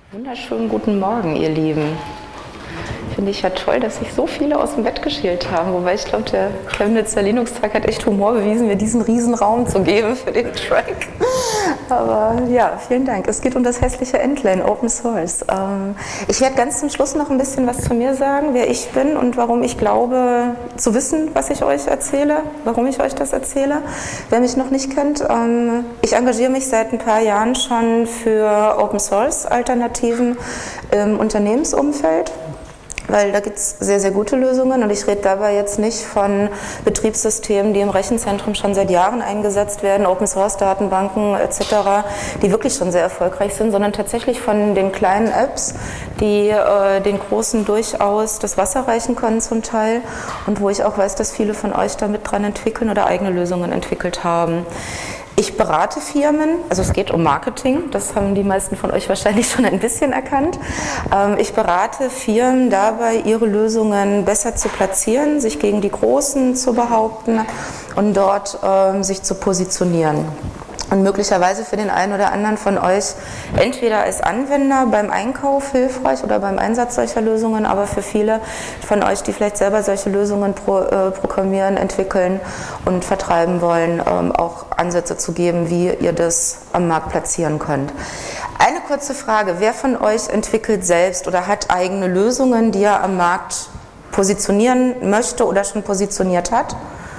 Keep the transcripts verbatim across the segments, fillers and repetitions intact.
Wunderschönen guten Morgen, ihr Lieben. Finde ich ja toll, dass sich so viele aus dem Bett geschält haben. Wobei ich glaube, der Chemnitzer Linux-Tag hat echt Humor bewiesen, mir diesen riesen Raum zu geben für den Track. Aber ja, vielen Dank. Es geht um das hässliche Entlein, Open Source. Ähm, ich werde ganz zum Schluss noch ein bisschen was zu mir sagen, wer ich bin und warum ich glaube, zu wissen, was ich euch erzähle, warum ich euch das erzähle. Wer mich noch nicht kennt, ähm, ich engagiere mich seit ein paar Jahren schon für Open Source Alternativen im Unternehmensumfeld. Weil da gibt es sehr, sehr gute Lösungen und ich rede dabei jetzt nicht von Betriebssystemen, die im Rechenzentrum schon seit Jahren eingesetzt werden, Open-Source-Datenbanken et cetera, die wirklich schon sehr erfolgreich sind, sondern tatsächlich von den kleinen Apps, die äh, den Großen durchaus das Wasser reichen können zum Teil und wo ich auch weiß, dass viele von euch da mit dran entwickeln oder eigene Lösungen entwickelt haben. Ich berate Firmen, also es geht um Marketing, das haben die meisten von euch wahrscheinlich schon ein bisschen erkannt. Ich berate Firmen dabei, ihre Lösungen besser zu platzieren, sich gegen die Großen zu behaupten und dort sich zu positionieren. Und möglicherweise für den einen oder anderen von euch entweder als Anwender beim Einkauf hilfreich oder beim Einsatz solcher Lösungen, aber für viele von euch, die vielleicht selber solche Lösungen pro, äh, programmieren, entwickeln und vertreiben wollen, ähm, auch Ansätze zu geben, wie ihr das am Markt platzieren könnt. Eine kurze Frage, wer von euch entwickelt selbst oder hat eigene Lösungen, die er am Markt positionieren möchte oder schon positioniert hat?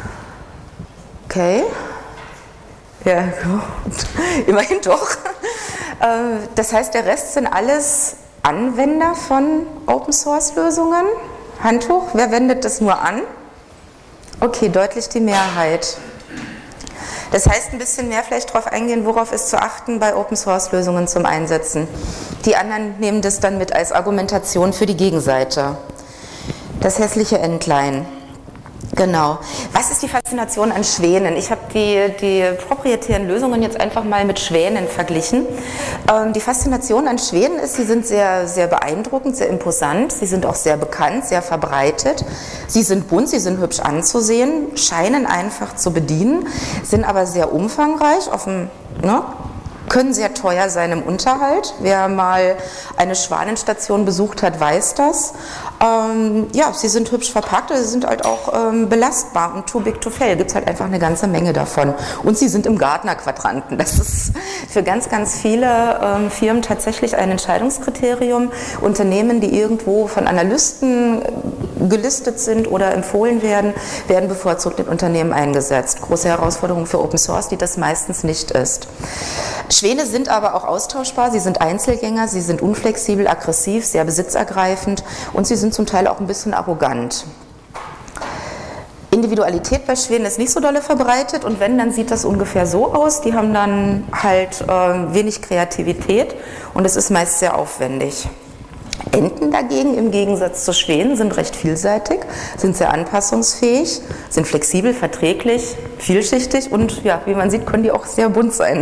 Okay. Ja, gut. Immerhin doch. Das heißt, der Rest sind alles Anwender von Open-Source-Lösungen. Handtuch, wer wendet das nur an? Okay, deutlich die Mehrheit. Das heißt, ein bisschen mehr vielleicht darauf eingehen, worauf ist zu achten bei Open-Source-Lösungen zum Einsetzen. Die anderen nehmen das dann mit als Argumentation für die Gegenseite. Das hässliche Entlein. Genau. Was ist die Faszination an Schwänen? Ich habe die, die proprietären Lösungen jetzt einfach mal mit Schwänen verglichen. Ähm, die Faszination an Schwänen ist, sie sind sehr, sehr beeindruckend, sehr imposant, sie sind auch sehr bekannt, sehr verbreitet. Sie sind bunt, sie sind hübsch anzusehen, scheinen einfach zu bedienen, sind aber sehr umfangreich, auf dem, ne, können sehr teuer sein im Unterhalt. Wer mal eine Schwanenstation besucht hat, weiß das. Ähm, ja, sie sind hübsch verpackt, sie sind halt auch ähm, belastbar und too big to fail. Gibt es halt einfach eine ganze Menge davon. Und sie sind im Gartner-Quadranten. Das ist für ganz, ganz viele ähm, Firmen tatsächlich ein Entscheidungskriterium. Unternehmen, die irgendwo von Analysten gelistet sind oder empfohlen werden, werden bevorzugt in Unternehmen eingesetzt. Große Herausforderung für Open Source, die das meistens nicht ist. Schwäne sind aber auch austauschbar, sie sind Einzelgänger, sie sind unflexibel, aggressiv, sehr besitzergreifend und sie sind zum Teil auch ein bisschen arrogant. Individualität bei Schwänen ist nicht so dolle verbreitet und wenn, dann sieht das ungefähr so aus. Die haben dann halt äh, wenig Kreativität und es ist meist sehr aufwendig. Enten dagegen, im Gegensatz zu Schwänen, sind recht vielseitig, sind sehr anpassungsfähig, sind flexibel, verträglich, vielschichtig und ja, wie man sieht, können die auch sehr bunt sein.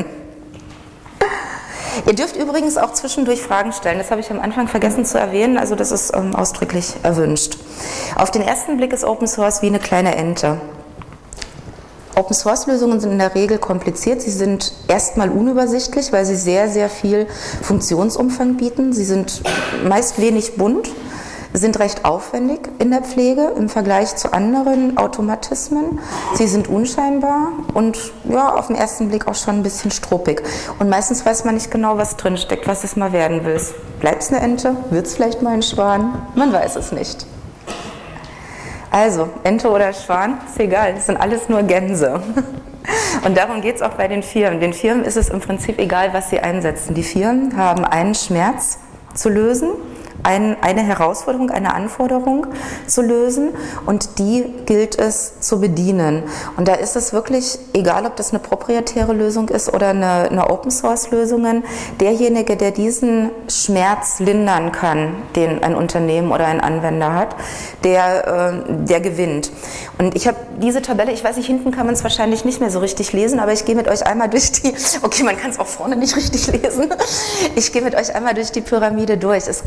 Ihr dürft übrigens auch zwischendurch Fragen stellen, das habe ich am Anfang vergessen zu erwähnen, also das ist ähm, ausdrücklich erwünscht. Auf den ersten Blick ist Open Source wie eine kleine Ente. Open Source Lösungen sind in der Regel kompliziert, sie sind erstmal unübersichtlich, weil sie sehr, sehr viel Funktionsumfang bieten, sie sind meist wenig bunt, sind recht aufwendig in der Pflege im Vergleich zu anderen Automatismen. Sie sind unscheinbar und ja, auf den ersten Blick auch schon ein bisschen struppig. Und meistens weiß man nicht genau, was drinsteckt, was es mal werden will. Bleibt es eine Ente? Wird es vielleicht mal ein Schwan? Man weiß es nicht. Also, Ente oder Schwan, ist egal, das sind alles nur Gänse. Und darum geht es auch bei den Firmen. Den Firmen ist es im Prinzip egal, was sie einsetzen. Die Firmen haben einen Schmerz zu lösen, ein, eine Herausforderung, eine Anforderung zu lösen und die gilt es zu bedienen. Und da ist es wirklich egal, ob das eine proprietäre Lösung ist oder eine, eine Open-Source-Lösung. Derjenige, der diesen Schmerz lindern kann, den ein Unternehmen oder ein Anwender hat, der, äh, der gewinnt. Und ich habe diese Tabelle, ich weiß nicht, hinten kann man es wahrscheinlich nicht mehr so richtig lesen, aber ich gehe mit euch einmal durch die, okay, man kann es auch vorne nicht richtig lesen, ich gehe mit euch einmal durch die Pyramide durch. Es geht im Prinzip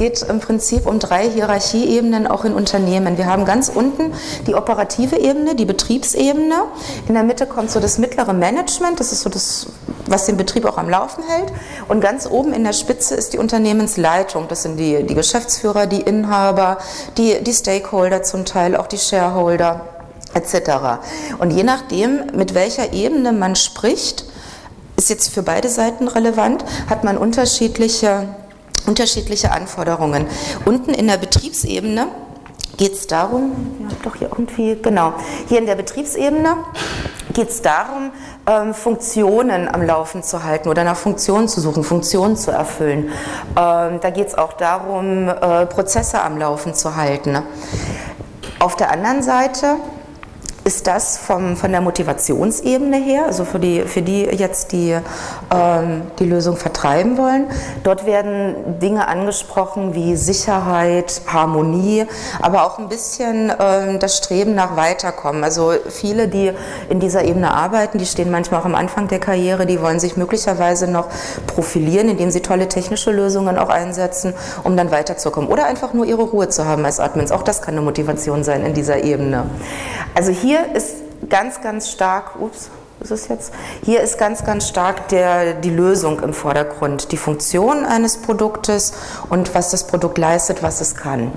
Prinzip um drei Hierarchieebenen auch in Unternehmen. Wir haben ganz unten die operative Ebene, die Betriebsebene. In der Mitte kommt so das mittlere Management, das ist so das, was den Betrieb auch am Laufen hält. Und ganz oben in der Spitze ist die Unternehmensleitung. Das sind die, die Geschäftsführer, die Inhaber, die, die Stakeholder zum Teil, auch die Shareholder et cetera. Und je nachdem, mit welcher Ebene man spricht, ist jetzt für beide Seiten relevant, hat man unterschiedliche, unterschiedliche Anforderungen. Unten in der Betriebsebene geht es darum, ja, doch hier irgendwie, genau, hier in der Betriebsebene geht es darum, ähm, Funktionen am Laufen zu halten oder nach Funktionen zu suchen, Funktionen zu erfüllen. Ähm, da geht es auch darum, äh, Prozesse am Laufen zu halten. Auf der anderen Seite ist das vom, von der Motivationsebene her, also für die, für die jetzt die, ähm, die Lösung vertreiben wollen. Dort werden Dinge angesprochen wie Sicherheit, Harmonie, aber auch ein bisschen ähm, das Streben nach Weiterkommen. Also viele, die in dieser Ebene arbeiten, die stehen manchmal auch am Anfang der Karriere, die wollen sich möglicherweise noch profilieren, indem sie tolle technische Lösungen auch einsetzen, um dann weiterzukommen. Oder einfach nur ihre Ruhe zu haben als Admins. Auch das kann eine Motivation sein in dieser Ebene. Also hier Hier ist ganz, ganz stark, ups, was ist jetzt? Hier ist ganz, ganz stark der, die Lösung im Vordergrund, die Funktion eines Produktes und was das Produkt leistet, was es kann.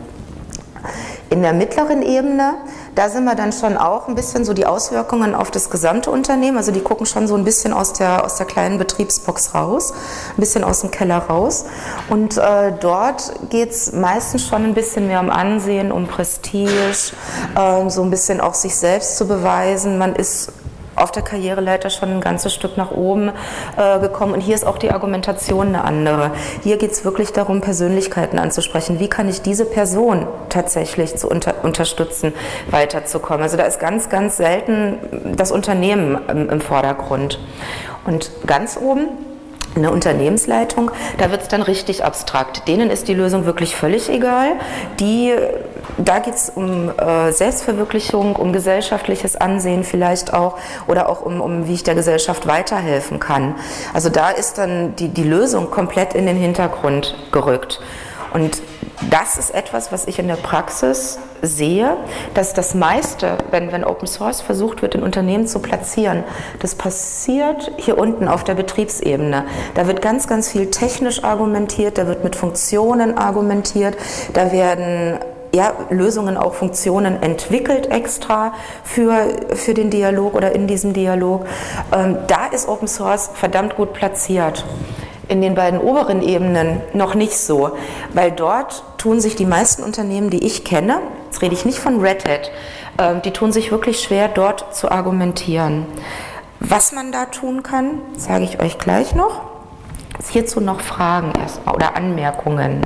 In der mittleren Ebene, da sind wir dann schon auch ein bisschen so die Auswirkungen auf das gesamte Unternehmen, also die gucken schon so ein bisschen aus der, aus der kleinen Betriebsbox raus, ein bisschen aus dem Keller raus und äh, dort geht es meistens schon ein bisschen mehr um Ansehen, um Prestige, äh, so ein bisschen auch sich selbst zu beweisen, man ist auf der Karriereleiter schon ein ganzes Stück nach oben äh, gekommen und hier ist auch die Argumentation eine andere. Hier geht es wirklich darum, Persönlichkeiten anzusprechen. Wie kann ich diese Person tatsächlich zu unter, unterstützen, weiterzukommen? Also da ist ganz, ganz selten das Unternehmen im, im Vordergrund. Und ganz oben eine Unternehmensleitung, da wird es dann richtig abstrakt. Denen ist die Lösung wirklich völlig egal. Die, da geht es um äh, Selbstverwirklichung, um gesellschaftliches Ansehen vielleicht auch oder auch um, um, wie ich der Gesellschaft weiterhelfen kann. Also da ist dann die, die Lösung komplett in den Hintergrund gerückt. Und das ist etwas, was ich in der Praxis sehe, dass das meiste, wenn, wenn Open Source versucht wird, in Unternehmen zu platzieren, das passiert hier unten auf der Betriebsebene. Da wird ganz, ganz viel technisch argumentiert, da wird mit Funktionen argumentiert, da werden ja, Lösungen, auch Funktionen entwickelt extra für, für den Dialog oder in diesem Dialog. Ähm, da ist Open Source verdammt gut platziert. In den beiden oberen Ebenen noch nicht so, weil dort tun sich die meisten Unternehmen, die ich kenne, jetzt rede ich nicht von Red Hat, äh, die tun sich wirklich schwer, dort zu argumentieren. Was man da tun kann, sage ich euch gleich noch. Jetzt hierzu noch Fragen erstmal oder Anmerkungen.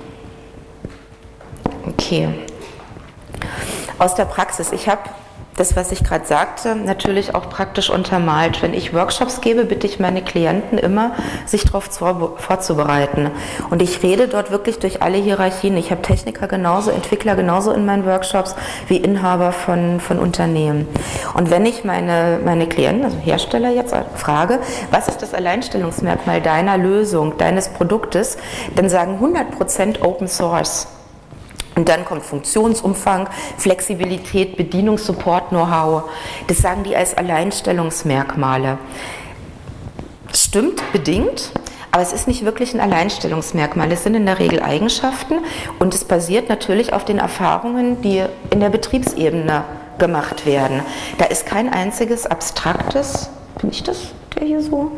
Okay. Aus der Praxis. Ich habe das, was ich gerade sagte, natürlich auch praktisch untermalt. Wenn ich Workshops gebe, bitte ich meine Klienten immer, sich darauf vorzubereiten. Und ich rede dort wirklich durch alle Hierarchien. Ich habe Techniker genauso, Entwickler genauso in meinen Workshops wie Inhaber von, von Unternehmen. Und wenn ich meine, meine Klienten, also Hersteller jetzt frage, was ist das Alleinstellungsmerkmal deiner Lösung, deines Produktes, dann sagen hundert Prozent Open Source. Und dann kommt Funktionsumfang, Flexibilität, Bedienungssupport, Know-how. Das sagen die als Alleinstellungsmerkmale. Stimmt bedingt, aber es ist nicht wirklich ein Alleinstellungsmerkmal. Es sind in der Regel Eigenschaften und es basiert natürlich auf den Erfahrungen, die in der Betriebsebene gemacht werden. Da ist kein einziges abstraktes, bin ich das, der hier so?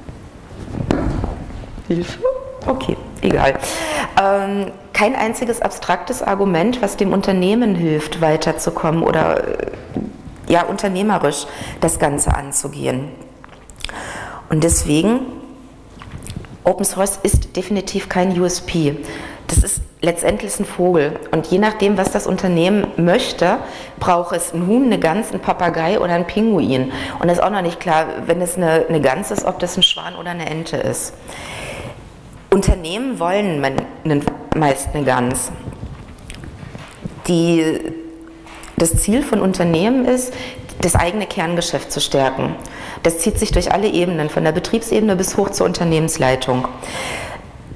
Hilfe? Okay, egal. Ähm, kein einziges abstraktes Argument, was dem Unternehmen hilft, weiterzukommen oder ja, unternehmerisch das Ganze anzugehen. Und deswegen, Open Source ist definitiv kein U S P. Das ist letztendlich ein Vogel. Und je nachdem, was das Unternehmen möchte, braucht es einen Huhn, eine Gans, einen Papagei oder einen Pinguin. Und das ist auch noch nicht klar, wenn es eine, eine Gans ist, ob das ein Schwan oder eine Ente ist. Unternehmen wollen meist eine Gans. Die, das Ziel von Unternehmen ist, das eigene Kerngeschäft zu stärken. Das zieht sich durch alle Ebenen, von der Betriebsebene bis hoch zur Unternehmensleitung.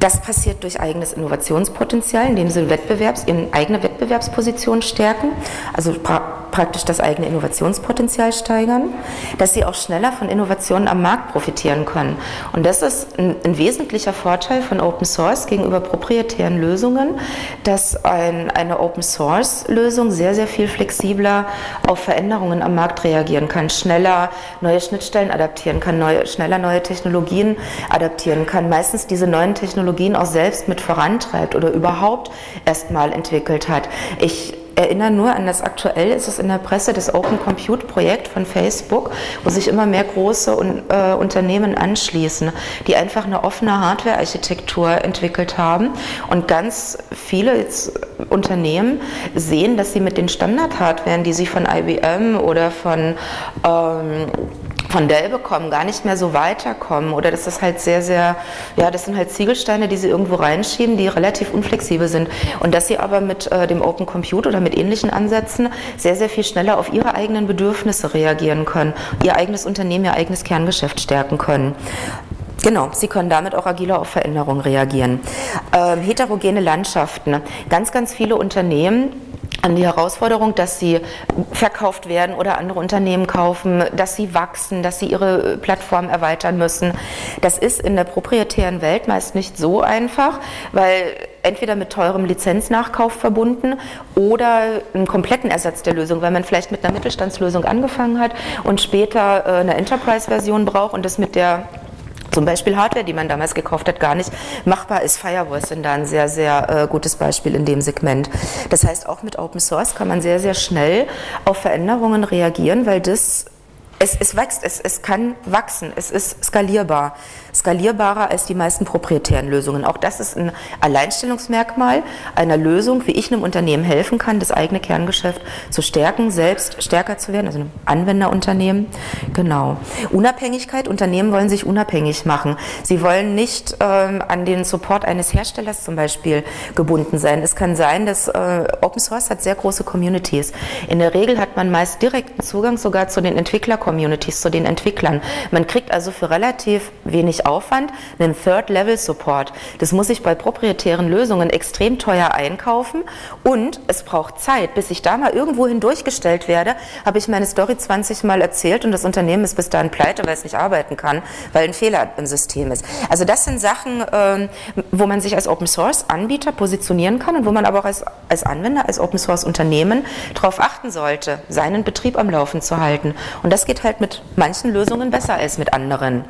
Das passiert durch eigenes Innovationspotenzial, indem sie Wettbewerbs, ihre eigene Wettbewerbsposition stärken, also pra praktisch das eigene Innovationspotenzial steigern, dass sie auch schneller von Innovationen am Markt profitieren können. Und das ist ein, ein wesentlicher Vorteil von Open Source gegenüber proprietären Lösungen, dass ein, eine Open Source Lösung sehr, sehr viel flexibler auf Veränderungen am Markt reagieren kann, schneller neue Schnittstellen adaptieren kann, neue, schneller neue Technologien adaptieren kann, meistens diese neuen Technologien auch selbst mit vorantreibt oder überhaupt erst mal entwickelt hat. Ich erinnere nur an das aktuell, ist es in der Presse, das Open Compute Projekt von Facebook, wo sich immer mehr große äh, Unternehmen anschließen, die einfach eine offene Hardware-Architektur entwickelt haben und ganz viele jetzt Unternehmen sehen, dass sie mit den Standard-Hardwaren, die sie von I B M oder von ähm, von Dell bekommen, gar nicht mehr so weiterkommen oder das ist halt sehr, sehr, ja, das sind halt Ziegelsteine, die sie irgendwo reinschieben, die relativ unflexibel sind und dass sie aber mit äh, dem Open Compute oder mit ähnlichen Ansätzen sehr, sehr viel schneller auf ihre eigenen Bedürfnisse reagieren können, ihr eigenes Unternehmen, ihr eigenes Kerngeschäft stärken können. Genau, sie können damit auch agiler auf Veränderungen reagieren. Ähm, heterogene Landschaften. Ganz, ganz viele Unternehmen an die Herausforderung, dass sie verkauft werden oder andere Unternehmen kaufen, dass sie wachsen, dass sie ihre Plattform erweitern müssen. Das ist in der proprietären Welt meist nicht so einfach, weil entweder mit teurem Lizenznachkauf verbunden oder einen kompletten Ersatz der Lösung, weil man vielleicht mit einer Mittelstandslösung angefangen hat und später eine Enterprise-Version braucht und das mit der zum Beispiel Hardware, die man damals gekauft hat, gar nicht machbar ist. Firewalls sind da ein sehr, sehr äh, gutes Beispiel in dem Segment. Das heißt, auch mit Open Source kann man sehr, sehr schnell auf Veränderungen reagieren, weil das, es, es wächst, es, es kann wachsen, es ist skalierbar. Skalierbarer als die meisten proprietären Lösungen. Auch das ist ein Alleinstellungsmerkmal einer Lösung, wie ich einem Unternehmen helfen kann, das eigene Kerngeschäft zu stärken, selbst stärker zu werden, also einem Anwenderunternehmen. Genau. Unabhängigkeit, Unternehmen wollen sich unabhängig machen. Sie wollen nicht ähm, an den Support eines Herstellers zum Beispiel gebunden sein. Es kann sein, dass äh, Open Source hat sehr große Communities. In der Regel hat man meist direkten Zugang sogar zu den Entwickler-Communities, zu den Entwicklern. Man kriegt also für relativ wenig Aufwand einen Third-Level-Support. Das muss ich bei proprietären Lösungen extrem teuer einkaufen und es braucht Zeit, bis ich da mal irgendwo hindurchgestellt werde, habe ich meine Story zwanzig Mal erzählt und das Unternehmen ist bis dahin pleite, weil es nicht arbeiten kann, weil ein Fehler im System ist. Also das sind Sachen, wo man sich als Open-Source-Anbieter positionieren kann und wo man aber auch als, als Anwender, als Open-Source-Unternehmen darauf achten sollte, seinen Betrieb am Laufen zu halten. Und das geht halt mit manchen Lösungen besser als mit anderen.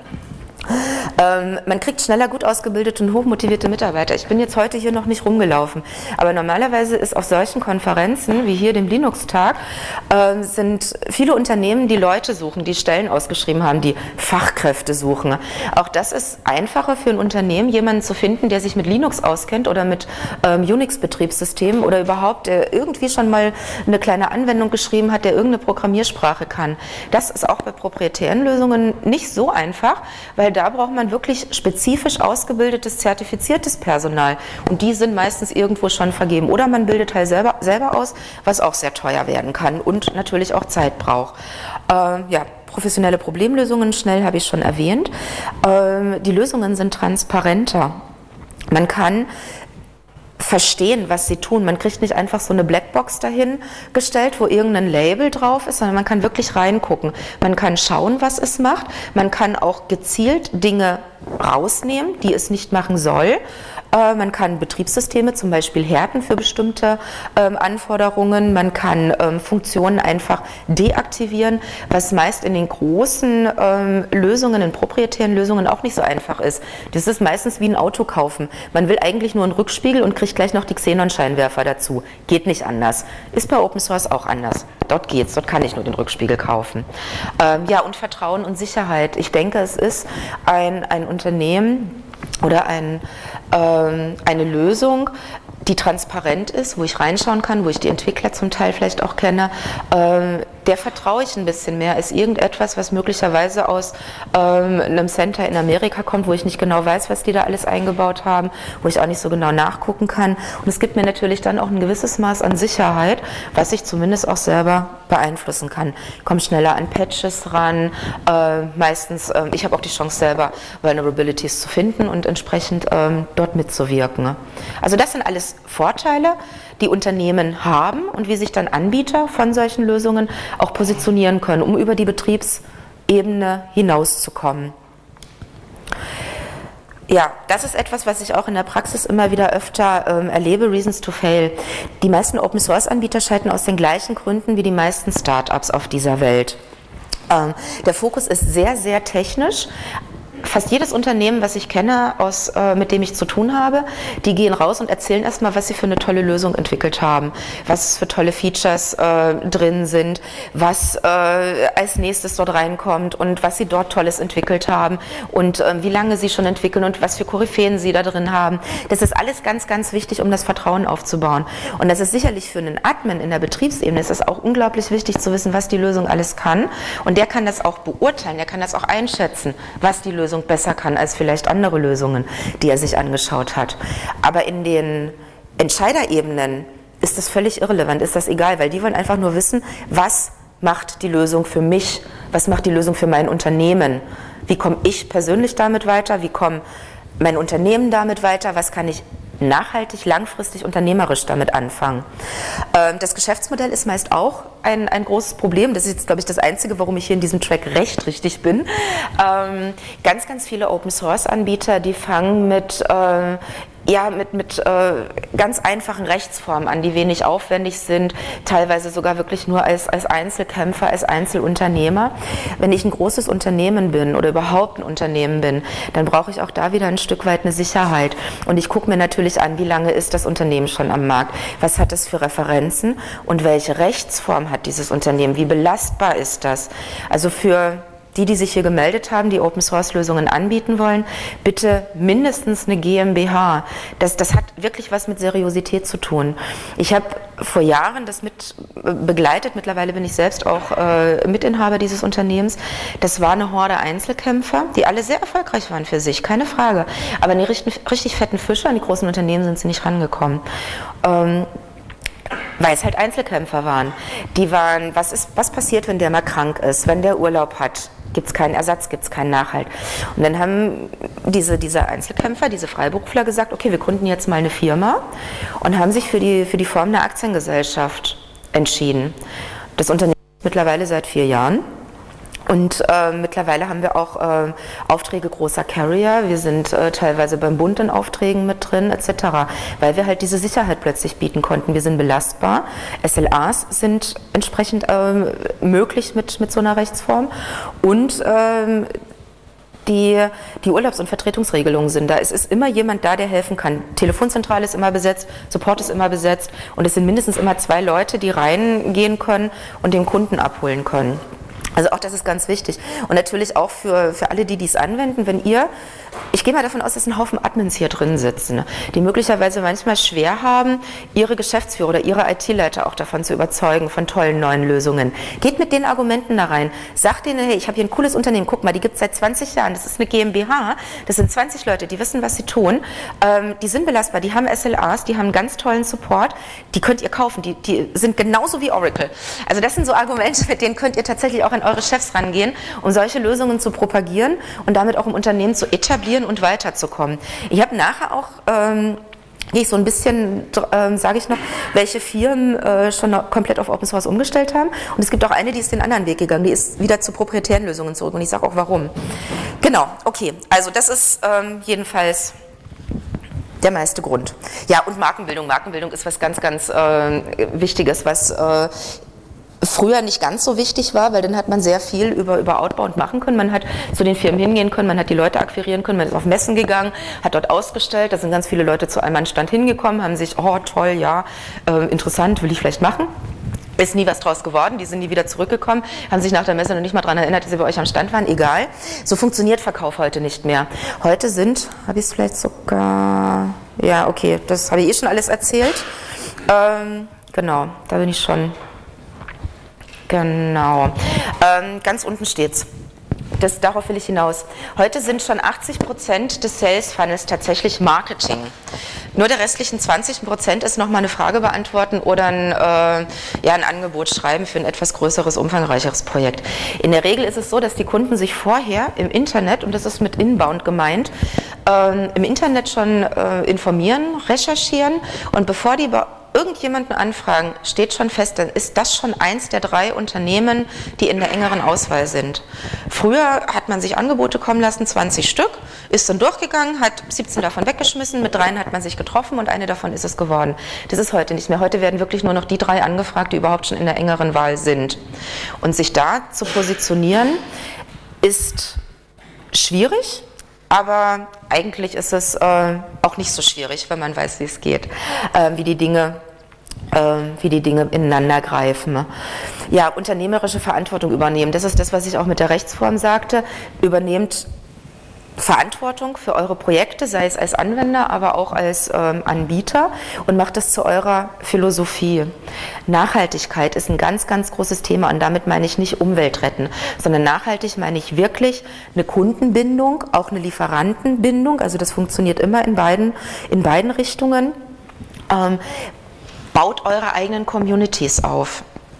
Ähm, man kriegt schneller gut ausgebildete und hochmotivierte Mitarbeiter. Ich bin jetzt heute hier noch nicht rumgelaufen, aber normalerweise ist auf solchen Konferenzen wie hier dem Linux-Tag äh, sind viele Unternehmen, die Leute suchen, die Stellen ausgeschrieben haben, die Fachkräfte suchen. Auch das ist einfacher für ein Unternehmen, jemanden zu finden, der sich mit Linux auskennt oder mit ähm, Unix-Betriebssystemen oder überhaupt, der irgendwie schon mal eine kleine Anwendung geschrieben hat, der irgendeine Programmiersprache kann. Das ist auch bei proprietären Lösungen nicht so einfach, weil da braucht man wirklich spezifisch ausgebildetes, zertifiziertes Personal und die sind meistens irgendwo schon vergeben oder man bildet halt selber, selber aus, was auch sehr teuer werden kann und natürlich auch Zeit braucht. Ähm, ja, professionelle Problemlösungen, schnell habe ich schon erwähnt. Ähm, die Lösungen sind transparenter. Man kann verstehen, was sie tun. Man kriegt nicht einfach so eine Blackbox dahin gestellt, wo irgendein Label drauf ist, sondern man kann wirklich reingucken. Man kann schauen, was es macht. Man kann auch gezielt Dinge rausnehmen, die es nicht machen soll. Äh, man kann Betriebssysteme zum Beispiel härten für bestimmte ähm, Anforderungen. Man kann ähm, Funktionen einfach deaktivieren, was meist in den großen ähm, Lösungen, in proprietären Lösungen auch nicht so einfach ist. Das ist meistens wie ein Auto kaufen. Man will eigentlich nur einen Rückspiegel und kriegt gleich noch die Xenon-Scheinwerfer dazu. Geht nicht anders. Ist bei Open Source auch anders. Dort geht's, dort kann ich nur den Rückspiegel kaufen. Ähm, ja, und Vertrauen und Sicherheit. Ich denke, es ist ein, ein Unternehmen oder ein, ähm, eine Lösung, die transparent ist, wo ich reinschauen kann, wo ich die Entwickler zum Teil vielleicht auch kenne, ähm, der vertraue ich ein bisschen mehr als irgendetwas, was möglicherweise aus ähm, einem Center in Amerika kommt, wo ich nicht genau weiß, was die da alles eingebaut haben, wo ich auch nicht so genau nachgucken kann. Und es gibt mir natürlich dann auch ein gewisses Maß an Sicherheit, was ich zumindest auch selber beeinflussen kann. Ich komme schneller an Patches ran, äh, meistens, äh, ich habe auch die Chance selber Vulnerabilities zu finden und entsprechend ähm, dort mitzuwirken. Ne? Also das sind alles Vorteile, die Unternehmen haben und wie sich dann Anbieter von solchen Lösungen auch positionieren können, um über die Betriebsebene hinauszukommen. Ja, das ist etwas, was ich auch in der Praxis immer wieder öfter ähm, erlebe, Reasons to Fail. Die meisten Open-Source-Anbieter scheitern aus den gleichen Gründen wie die meisten Startups auf dieser Welt. Ähm, der Fokus ist sehr, sehr technisch. Fast jedes Unternehmen, was ich kenne, aus, äh, mit dem ich zu tun habe, die gehen raus und erzählen erstmal, was sie für eine tolle Lösung entwickelt haben, was für tolle Features äh, drin sind, was äh, als nächstes dort reinkommt und was sie dort Tolles entwickelt haben und äh, wie lange sie schon entwickeln und was für Koryphäen sie da drin haben. Das ist alles ganz, ganz wichtig, um das Vertrauen aufzubauen. Und das ist sicherlich für einen Admin in der Betriebsebene, ist es auch unglaublich wichtig zu wissen, was die Lösung alles kann. Und der kann das auch beurteilen, der kann das auch einschätzen, was die Lösung besser kann als vielleicht andere Lösungen, die er sich angeschaut hat. Aber in den Entscheiderebenen ist das völlig irrelevant, ist das egal, weil die wollen einfach nur wissen, was macht die Lösung für mich, was macht die Lösung für mein Unternehmen, wie komme ich persönlich damit weiter, wie kommt mein Unternehmen damit weiter, was kann ich nachhaltig, langfristig, unternehmerisch damit anfangen. Das Geschäftsmodell ist meist auch ein, ein großes Problem. Das ist jetzt, glaube ich, das Einzige, warum ich hier in diesem Track recht richtig bin. Ähm, ganz, ganz viele Open-Source-Anbieter, die fangen mit äh, ja, mit, mit äh, ganz einfachen Rechtsformen an, die wenig aufwendig sind, teilweise sogar wirklich nur als, als Einzelkämpfer, als Einzelunternehmer. Wenn ich ein großes Unternehmen bin oder überhaupt ein Unternehmen bin, dann brauche ich auch da wieder ein Stück weit eine Sicherheit. Und ich gucke mir natürlich an, wie lange ist das Unternehmen schon am Markt, was hat es für Referenzen und welche Rechtsform hat dieses Unternehmen, wie belastbar ist das? Also für die, die sich hier gemeldet haben, die Open-Source-Lösungen anbieten wollen, bitte mindestens eine GmbH. Das, das hat wirklich was mit Seriosität zu tun. Ich habe vor Jahren das mit begleitet, mittlerweile bin ich selbst auch äh, Mitinhaber dieses Unternehmens. Das war eine Horde Einzelkämpfer, die alle sehr erfolgreich waren für sich, keine Frage. Aber an die richtig, richtig fetten Fische, an die großen Unternehmen sind sie nicht rangekommen. Ähm, Weil es halt Einzelkämpfer waren. Die waren, was ist, was passiert, wenn der mal krank ist, wenn der Urlaub hat? Gibt es keinen Ersatz, gibt es keinen Nachhalt. Und dann haben diese, diese Einzelkämpfer, diese Freiberufler gesagt, okay, wir gründen jetzt mal eine Firma und haben sich für die, für die Form einer Aktiengesellschaft entschieden. Das Unternehmen ist mittlerweile seit vier Jahren. Und äh, mittlerweile haben wir auch äh, Aufträge großer Carrier, wir sind äh, teilweise beim Bund in Aufträgen mit drin et cetera, weil wir halt diese Sicherheit plötzlich bieten konnten. Wir sind belastbar, S L As sind entsprechend äh, möglich mit, mit so einer Rechtsform und ähm, Die, die Urlaubs- und Vertretungsregelungen sind da. Es ist immer jemand da, der helfen kann. Telefonzentrale ist immer besetzt, Support ist immer besetzt und es sind mindestens immer zwei Leute, die reingehen können und den Kunden abholen können. Also auch das ist ganz wichtig. Und natürlich auch für, für alle, die dies anwenden, wenn ihr, ich gehe mal davon aus, dass ein Haufen Admins hier drin sitzen, die möglicherweise manchmal schwer haben, ihre Geschäftsführer oder ihre I T-Leiter auch davon zu überzeugen, von tollen neuen Lösungen. Geht mit den Argumenten da rein. Sagt denen, hey, ich habe hier ein cooles Unternehmen, guck mal, die gibt es seit zwanzig Jahren, das ist eine GmbH, das sind zwanzig Leute, die wissen, was sie tun, ähm, die sind belastbar, die haben S L As, die haben ganz tollen Support, die könnt ihr kaufen, die, die sind genauso wie Oracle. Also das sind so Argumente, mit denen könnt ihr tatsächlich auch an eure Chefs rangehen, um solche Lösungen zu propagieren und damit auch im Unternehmen zu etablieren und weiterzukommen. Ich habe nachher auch ähm, gehe ich so ein bisschen, ähm, sage ich noch, welche Firmen äh, schon noch komplett auf Open Source umgestellt haben. Und es gibt auch eine, die ist den anderen Weg gegangen, die ist wieder zu proprietären Lösungen zurück. Und ich sage auch warum. Genau, okay, also das ist ähm, jedenfalls der meiste Grund. Ja, und Markenbildung. Markenbildung ist was ganz, ganz äh, Wichtiges, was äh, früher nicht ganz so wichtig war, weil dann hat man sehr viel über, über Outbound machen können. Man hat zu den Firmen hingehen können, man hat die Leute akquirieren können, man ist auf Messen gegangen, hat dort ausgestellt, da sind ganz viele Leute zu einem Stand hingekommen, haben sich, oh toll, ja, äh, interessant, will ich vielleicht machen. Ist nie was draus geworden, die sind nie wieder zurückgekommen, haben sich nach der Messe noch nicht mal daran erinnert, dass sie bei euch am Stand waren, egal. So funktioniert Verkauf heute nicht mehr. Heute sind, habe ich es vielleicht sogar, ja okay, das habe ich eh schon alles erzählt. Ähm, genau, da bin ich schon Genau. Ähm, ganz unten steht's. Das, darauf will ich hinaus. Heute sind schon achtzig Prozent des Sales Funnels tatsächlich Marketing. Nur der restlichen zwanzig Prozent ist nochmal eine Frage beantworten oder ein, äh, ja, ein Angebot schreiben für ein etwas größeres, umfangreicheres Projekt. In der Regel ist es so, dass die Kunden sich vorher im Internet, und das ist mit Inbound gemeint, äh, im Internet schon äh, informieren, recherchieren, und bevor die bei irgendjemanden anfragen, steht schon fest, dann ist das schon eins der drei Unternehmen, die in der engeren Auswahl sind. Früher hat man sich Angebote kommen lassen, zwanzig Stück, ist dann durchgegangen, hat siebzehn davon weggeschmissen, mit dreien hat man sich getroffen und eine davon ist es geworden. Das ist heute nicht mehr. Heute werden wirklich nur noch die drei angefragt, die überhaupt schon in der engeren Wahl sind. Und sich da zu positionieren, ist schwierig. Aber eigentlich ist es äh, auch nicht so schwierig, wenn man weiß, wie es geht, äh, wie die Dinge, äh, wie die Dinge ineinander greifen. Ja, unternehmerische Verantwortung übernehmen, das ist das, was ich auch mit der Rechtsform sagte. Übernehmt Verantwortung für eure Projekte, sei es als Anwender, aber auch als ähm, Anbieter, und macht das zu eurer Philosophie. Nachhaltigkeit ist ein ganz, ganz großes Thema, und damit meine ich nicht Umwelt retten, sondern nachhaltig meine ich wirklich eine Kundenbindung, auch eine Lieferantenbindung, also das funktioniert immer in beiden, in beiden Richtungen. Ähm, baut eure eigenen Communities auf.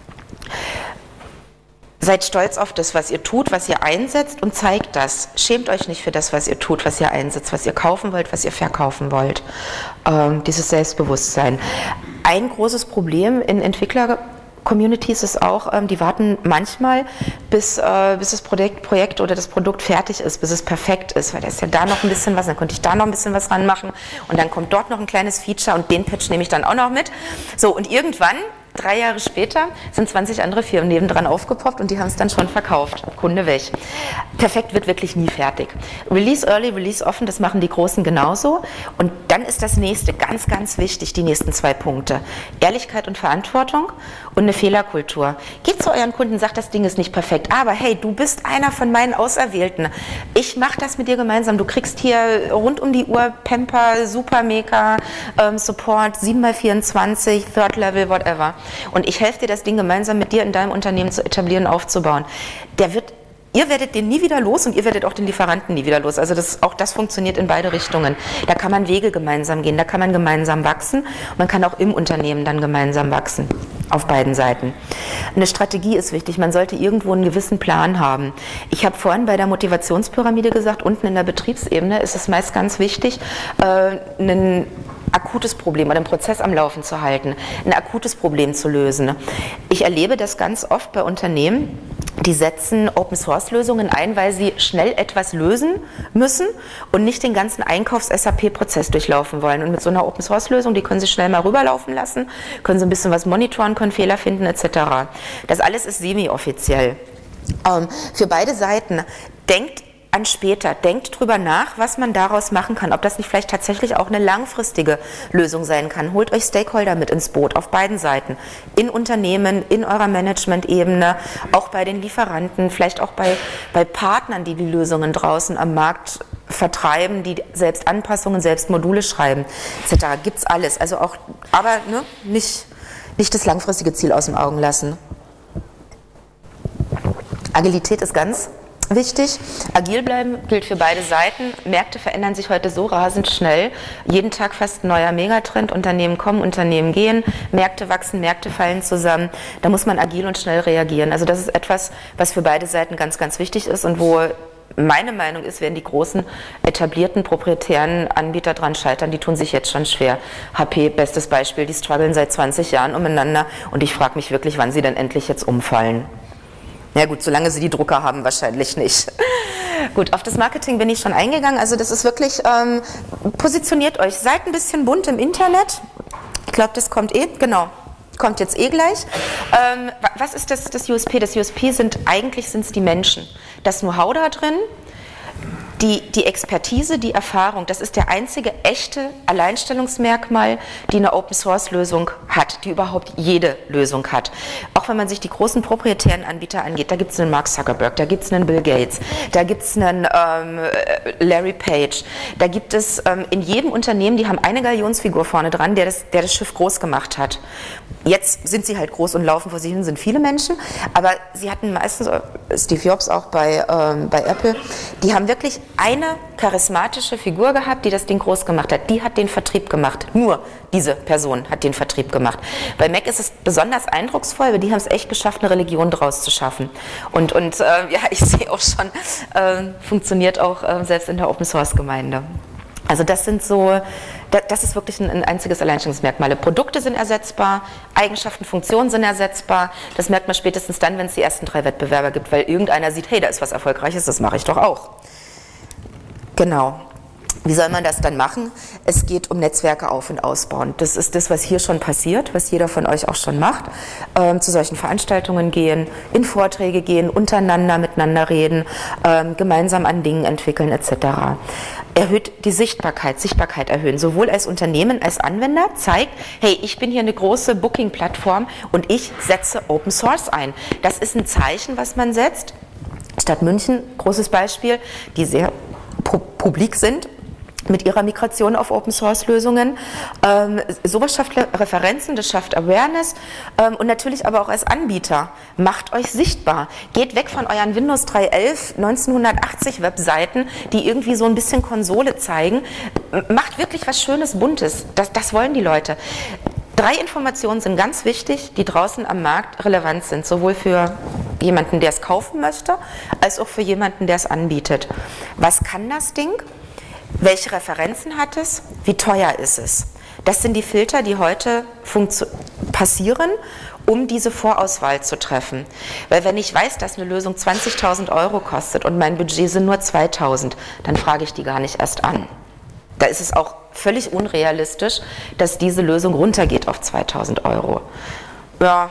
Seid stolz auf das, was ihr tut, was ihr einsetzt, und zeigt das. Schämt euch nicht für das, was ihr tut, was ihr einsetzt, was ihr kaufen wollt, was ihr verkaufen wollt. Ähm, dieses Selbstbewusstsein. Ein großes Problem in Entwickler-Communities ist auch, ähm, die warten manchmal, bis, äh, bis das Projekt, Projekt oder das Produkt fertig ist, bis es perfekt ist, weil da ist ja da noch ein bisschen was, dann konnte ich da noch ein bisschen was ranmachen und dann kommt dort noch ein kleines Feature und den Patch nehme ich dann auch noch mit. So, und irgendwann, drei Jahre später, sind zwanzig andere Firmen nebendran aufgepoppt und die haben es dann schon verkauft. Kunde weg. Perfekt wird wirklich nie fertig. Release early, release offen, das machen die Großen genauso. Und dann ist das nächste ganz, ganz wichtig, die nächsten zwei Punkte. Ehrlichkeit und Verantwortung und eine Fehlerkultur. Geht zu euren Kunden, sagt, das Ding ist nicht perfekt, aber hey, du bist einer von meinen Auserwählten. Ich mache das mit dir gemeinsam. Du kriegst hier rund um die Uhr Pamper, Super Mega, ähm, Support, sieben mal vierundzwanzig, Third Level, whatever. Und ich helfe dir, das Ding gemeinsam mit dir in deinem Unternehmen zu etablieren, aufzubauen. Der wird, ihr werdet den nie wieder los und ihr werdet auch den Lieferanten nie wieder los. Also das, auch das funktioniert in beide Richtungen. Da kann man Wege gemeinsam gehen, da kann man gemeinsam wachsen. Und man kann auch im Unternehmen dann gemeinsam wachsen, auf beiden Seiten. Eine Strategie ist wichtig, man sollte irgendwo einen gewissen Plan haben. Ich habe vorhin bei der Motivationspyramide gesagt, unten in der Betriebsebene ist es meist ganz wichtig, äh, einen akutes Problem oder einen Prozess am Laufen zu halten, ein akutes Problem zu lösen. Ich erlebe das ganz oft bei Unternehmen, die setzen Open-Source-Lösungen ein, weil sie schnell etwas lösen müssen und nicht den ganzen Einkaufs-S A P-Prozess durchlaufen wollen. Und mit so einer Open-Source-Lösung, die können sie schnell mal rüberlaufen lassen, können sie ein bisschen was monitoren, können Fehler finden et cetera. Das alles ist semi-offiziell. Ähm, für beide Seiten denkt an später. Denkt drüber nach, was man daraus machen kann, ob das nicht vielleicht tatsächlich auch eine langfristige Lösung sein kann. Holt euch Stakeholder mit ins Boot, auf beiden Seiten. In Unternehmen, in eurer Management-Ebene, auch bei den Lieferanten, vielleicht auch bei, bei Partnern, die die Lösungen draußen am Markt vertreiben, die selbst Anpassungen, selbst Module schreiben, et cetera. Gibt's alles. Also auch, aber ne, nicht, nicht das langfristige Ziel aus den Augen lassen. Agilität ist ganz wichtig. Agil bleiben gilt für beide Seiten. Märkte verändern sich heute so rasend schnell. Jeden Tag fast ein neuer Megatrend. Unternehmen kommen, Unternehmen gehen. Märkte wachsen, Märkte fallen zusammen. Da muss man agil und schnell reagieren. Also das ist etwas, was für beide Seiten ganz, ganz wichtig ist und wo meine Meinung ist, werden die großen etablierten proprietären Anbieter dran scheitern. Die tun sich jetzt schon schwer. H P, bestes Beispiel, die strugglen seit zwanzig Jahren umeinander und ich frage mich wirklich, wann sie denn endlich jetzt umfallen. Ja gut, solange sie die Drucker haben, wahrscheinlich nicht. Gut, auf das Marketing bin ich schon eingegangen. Also das ist wirklich, ähm, positioniert euch. Seid ein bisschen bunt im Internet. Ich glaube, das kommt eh, genau, kommt jetzt eh gleich. Ähm, was ist das, das U S P? Das U S P sind, eigentlich sind es die Menschen. Das Know-how da drin, Die, die Expertise, die Erfahrung, das ist der einzige echte Alleinstellungsmerkmal, die eine Open-Source-Lösung hat, die überhaupt jede Lösung hat. Auch wenn man sich die großen proprietären Anbieter angeht, da gibt es einen Mark Zuckerberg, da gibt es einen Bill Gates, da gibt es einen ähm, Larry Page, da gibt es ähm, in jedem Unternehmen, die haben eine Galionsfigur vorne dran, der das, der das Schiff groß gemacht hat. Jetzt sind sie halt groß und laufen vor sich hin, sind viele Menschen, aber sie hatten meistens, Steve Jobs auch bei, ähm, bei Apple, die haben wirklich eine charismatische Figur gehabt, die das Ding groß gemacht hat. Die hat den Vertrieb gemacht. Nur diese Person hat den Vertrieb gemacht. Bei Mac ist es besonders eindrucksvoll, weil die haben es echt geschafft, eine Religion draus zu schaffen. Und, und äh, ja, ich sehe auch schon, äh, funktioniert auch äh, selbst in der Open-Source-Gemeinde. Also das sind so, das ist wirklich ein, ein einziges Alleinstellungsmerkmal. Produkte sind ersetzbar, Eigenschaften, Funktionen sind ersetzbar. Das merkt man spätestens dann, wenn es die ersten drei Wettbewerber gibt, weil irgendeiner sieht, hey, da ist was Erfolgreiches, das mache ich doch auch. Genau. Wie soll man das dann machen? Es geht um Netzwerke auf- und ausbauen. Das ist das, was hier schon passiert, was jeder von euch auch schon macht. Ähm, zu solchen Veranstaltungen gehen, in Vorträge gehen, untereinander miteinander reden, ähm, gemeinsam an Dingen entwickeln et cetera. Erhöht die Sichtbarkeit, Sichtbarkeit erhöhen, sowohl als Unternehmen als Anwender, zeigt, hey, ich bin hier eine große Booking-Plattform und ich setze Open Source ein. Das ist ein Zeichen, was man setzt. Stadt München, großes Beispiel, die sehr pu- publik sind mit ihrer Migration auf Open-Source-Lösungen. Ähm, sowas schafft Referenzen, das schafft Awareness ähm, und natürlich aber auch als Anbieter. Macht euch sichtbar. Geht weg von euren Windows drei Punkt elf neunzehnhundertachtzig Webseiten, die irgendwie so ein bisschen Konsole zeigen. Macht wirklich was Schönes, Buntes. Das, das wollen die Leute. Drei Informationen sind ganz wichtig, die draußen am Markt relevant sind, sowohl für jemanden, der es kaufen möchte, als auch für jemanden, der es anbietet. Was kann das Ding? Welche Referenzen hat es? Wie teuer ist es? Das sind die Filter, die heute passieren, um diese Vorauswahl zu treffen. Weil wenn ich weiß, dass eine Lösung zwanzigtausend Euro kostet und mein Budget sind nur zweitausend, dann frage ich die gar nicht erst an. Da ist es auch völlig unrealistisch, dass diese Lösung runtergeht auf zweitausend Euro. Ja.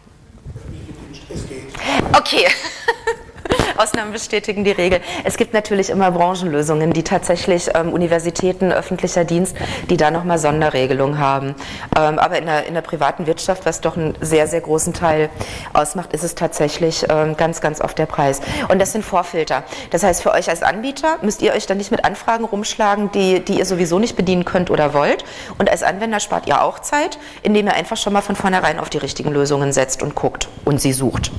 Okay. Ausnahmen bestätigen die Regel. Es gibt natürlich immer Branchenlösungen, die tatsächlich ähm, Universitäten, öffentlicher Dienst, die da nochmal Sonderregelungen haben. Ähm, aber in der, in der privaten Wirtschaft, was doch einen sehr, sehr großen Teil ausmacht, ist es tatsächlich ähm, ganz, ganz oft der Preis. Und das sind Vorfilter. Das heißt, für euch als Anbieter müsst ihr euch dann nicht mit Anfragen rumschlagen, die, die ihr sowieso nicht bedienen könnt oder wollt. Und als Anwender spart ihr auch Zeit, indem ihr einfach schon mal von vornherein auf die richtigen Lösungen setzt und guckt und sie sucht.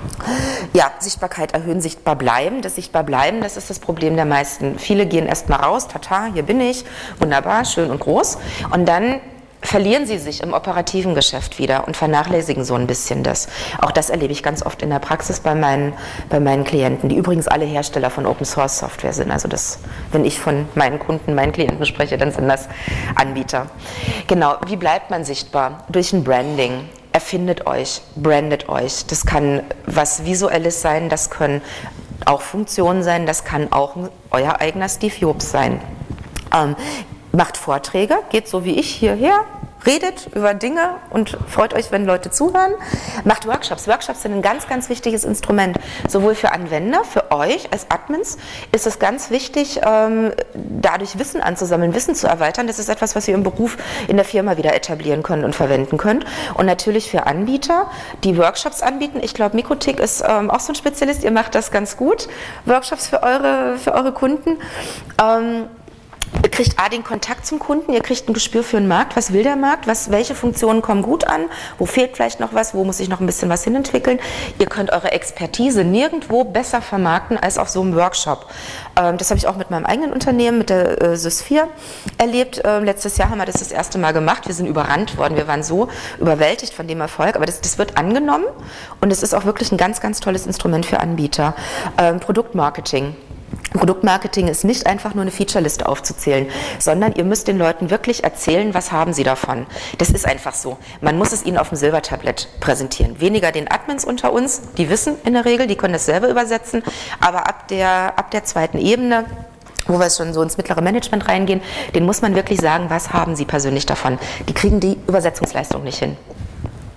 Ja, Sichtbarkeit erhöhen, sichtbar bleiben. Das sichtbar bleiben, das ist das Problem der meisten. Viele gehen erst mal raus, tata, hier bin ich, wunderbar, schön und groß. Und dann verlieren sie sich im operativen Geschäft wieder und vernachlässigen so ein bisschen das. Auch das erlebe ich ganz oft in der Praxis bei meinen, bei meinen Klienten, die übrigens alle Hersteller von Open-Source-Software sind. Also das, wenn ich von meinen Kunden, meinen Klienten spreche, dann sind das Anbieter. Genau, wie bleibt man sichtbar? Durch ein Branding. Erfindet euch, brandet euch. Das kann was Visuelles sein, das können auch Funktionen sein, das kann auch euer eigener Steve Jobs sein. Ähm, macht Vorträge, geht so wie ich hierher, redet über Dinge und freut euch, wenn Leute zuhören. Macht Workshops. Workshops sind ein ganz, ganz wichtiges Instrument. Sowohl für Anwender, für euch als Admins ist es ganz wichtig, ähm, dadurch Wissen anzusammeln, Wissen zu erweitern. Das ist etwas, was ihr im Beruf in der Firma wieder etablieren könnt und verwenden könnt. Und natürlich für Anbieter, die Workshops anbieten. Ich glaube, Mikotik ist ähm, auch so ein Spezialist. Ihr macht das ganz gut. Workshops für eure, für eure Kunden. Ähm, Ihr kriegt A, den Kontakt zum Kunden, ihr kriegt ein Gespür für den Markt, was will der Markt, was, welche Funktionen kommen gut an, wo fehlt vielleicht noch was, wo muss sich noch ein bisschen was hinentwickeln. Ihr könnt eure Expertise nirgendwo besser vermarkten als auf so einem Workshop. Ähm, das habe ich auch mit meinem eigenen Unternehmen, mit der äh, Sys vier erlebt. Ähm, letztes Jahr haben wir das das erste Mal gemacht, wir sind überrannt worden, wir waren so überwältigt von dem Erfolg, aber das, das wird angenommen und es ist auch wirklich ein ganz, ganz tolles Instrument für Anbieter. Ähm, Produktmarketing. Produktmarketing ist nicht einfach nur eine Featureliste aufzuzählen, sondern ihr müsst den Leuten wirklich erzählen, was haben sie davon. Das ist einfach so. Man muss es ihnen auf dem Silbertablett präsentieren. Weniger den Admins unter uns, die wissen in der Regel, die können das selber übersetzen, aber ab der, ab der zweiten Ebene, wo wir schon so ins mittlere Management reingehen, den muss man wirklich sagen, was haben sie persönlich davon. Die kriegen die Übersetzungsleistung nicht hin.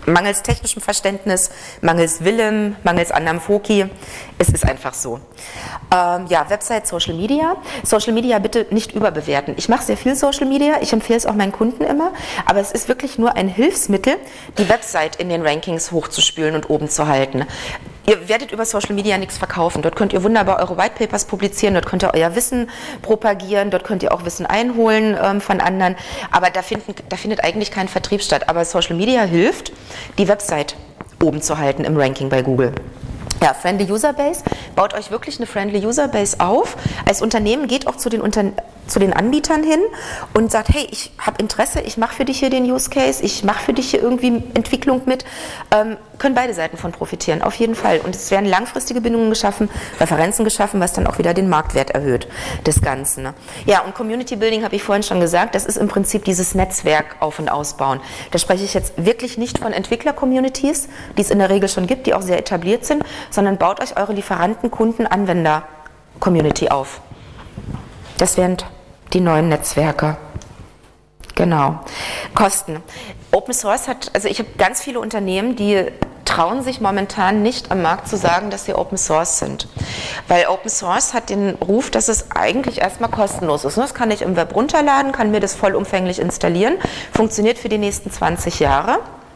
mangels technischem Verständnis, mangels Willem, mangels anderem Foki. Es ist einfach so. Ähm, ja, Website, Social Media. Social Media bitte nicht überbewerten. Ich mache sehr viel Social Media, ich empfehle es auch meinen Kunden immer, aber es ist wirklich nur ein Hilfsmittel, die Website in den Rankings hochzuspülen und oben zu halten. Ihr werdet über Social Media nichts verkaufen. Dort könnt ihr wunderbar eure White Papers publizieren, dort könnt ihr euer Wissen propagieren, dort könnt ihr auch Wissen einholen ähm, von anderen, aber da, finden, da findet eigentlich kein Vertrieb statt. Aber Social Media hilft, die Website oben zu halten im Ranking bei Google. Ja, Friendly User Base, baut euch wirklich eine Friendly User Base auf. Als Unternehmen geht auch zu den, Unter zu den Anbietern hin und sagt, hey, ich habe Interesse, ich mache für dich hier den Use Case, ich mache für dich hier irgendwie Entwicklung mit. Ähm, können beide Seiten von profitieren, auf jeden Fall. Und es werden langfristige Bindungen geschaffen, Referenzen geschaffen, was dann auch wieder den Marktwert erhöht des Ganzen. Ne? Ja, und Community Building habe ich vorhin schon gesagt, das ist im Prinzip dieses Netzwerk auf- und ausbauen. Da spreche ich jetzt wirklich nicht von Entwickler-Communities, die es in der Regel schon gibt, die auch sehr etabliert sind, sondern baut euch eure Lieferanten, Kunden, Anwender-Community auf. Das wären die neuen Netzwerke. Genau. Kosten. Open Source hat, also ich habe ganz viele Unternehmen, die trauen sich momentan nicht am Markt zu sagen, dass sie Open Source sind. Weil Open Source hat den Ruf, dass es eigentlich erstmal kostenlos ist. Das kann ich im Web runterladen, kann mir das vollumfänglich installieren, funktioniert für die nächsten zwanzig Jahre.